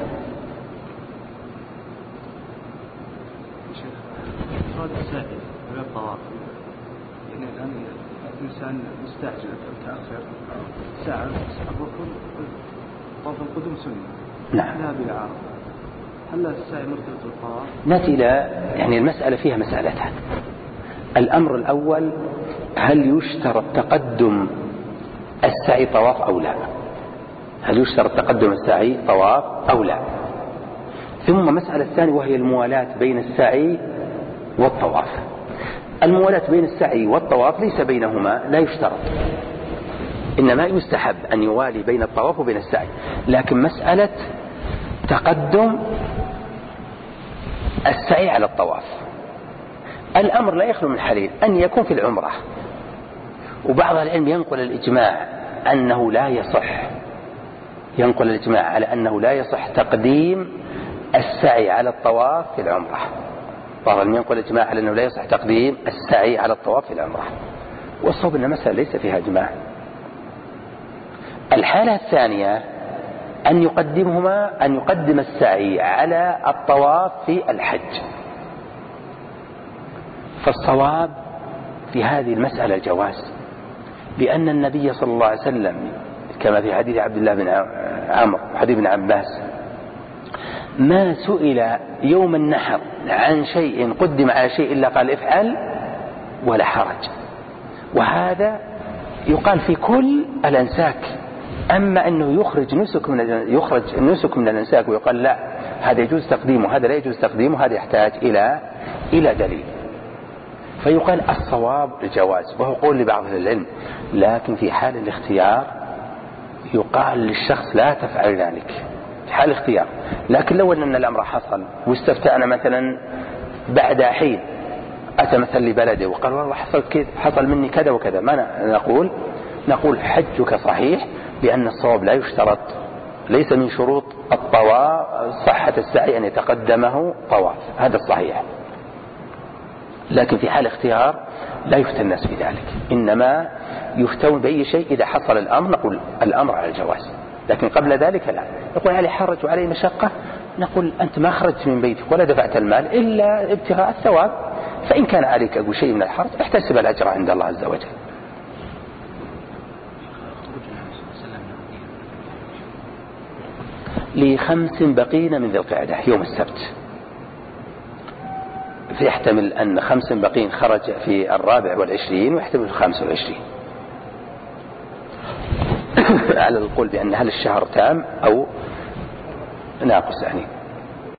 Speaker 3: هذا سائل على الطواف، يعني الآن الإنسان مستعجل التأخير ساعة الركن طواف القدوم سنة.
Speaker 1: نعم.
Speaker 3: لا بالعارض. هل السعي مرتبط بالطواف؟
Speaker 1: نأتي إلى يعني المسألة فيها مسألتان. الأمر الأول هل يشترط تقدم السعي طواف أو لا؟ هل يشترط تقدم السعي طواف أو لا؟ ثم مسألة الثانية وهي الموالاة بين السعي والطواف. الموالاة بين السعي والطواف ليس بينهما لا يشترط، إنما يستحب أن يوالي بين الطواف وبين السعي. لكن مسألة تقدم السعي على الطواف الأمر لا يخلو من حالين: أن يكون في العمرة، وبعض العلم ينقل الإجماع أنه لا يصح ينقل الإجماع على أنه لا يصح تقديم السعي على الطواف في العمرة. بعض العلم ينقل الإجماع على أنه لا يصح تقديم السعي على الطواف في العمرة، والصواب أن المسألة ليس فيها إجماع. الحالة الثانية أن يقدمهما أن يقدم السعي على الطواف في الحج. فالصواب في هذه المسألة الجواز، لأن النبي صلى الله عليه وسلم كما في حديث عبد الله بن عمرو وحديث ابن عباس ما سئل يوم النحر عن شيء قدم على شيء إلا قال افعل ولا حرج. وهذا يقال في كل الأنساك. أما أنه يخرج نسك من يخرج النسك من الأنساك ويقال لا هذا يجوز تقديمه هذا لا يجوز تقديمه، هذا يحتاج إلى إلى دليل. فيقال الصواب الجواز، وهو قول لبعض العلم. لكن في حال الاختيار يقال للشخص لا تفعل ذلك، حال اختيار. لكن لو أن الأمر حصل واستفتأنا مثلا بعد حين، أتى مثلا لبلده وقال والله حصل كذا، حصل مني كذا وكذا، ما نقول؟ نقول حجك صحيح، لأن الصواب لا يشترط، ليس من شروط الطواف صحة السعي أن يتقدمه طواف، هذا الصحيح. لكن في حال اختيار لا يفتى الناس في ذلك، إنما يفتون بأي شيء إذا حصل الأمر، نقول الأمر على الجواز. لكن قبل ذلك لا. يقول عليه حرج وعليه مشقة، نقول أنت ما خرجت من بيتك ولا دفعت المال إلا ابتغاء الثواب، فإن كان عليك أقول شيء من الحرج احتسب الأجر عند الله عز وجل. لخمس بقين من ذي القعدة يوم السبت، فيحتمل أن خمس بقين خرج في الرابع والعشرين، ويحتمل في الخامس والعشرين، على القول بأن هل الشهر تام أو ناقص يعني.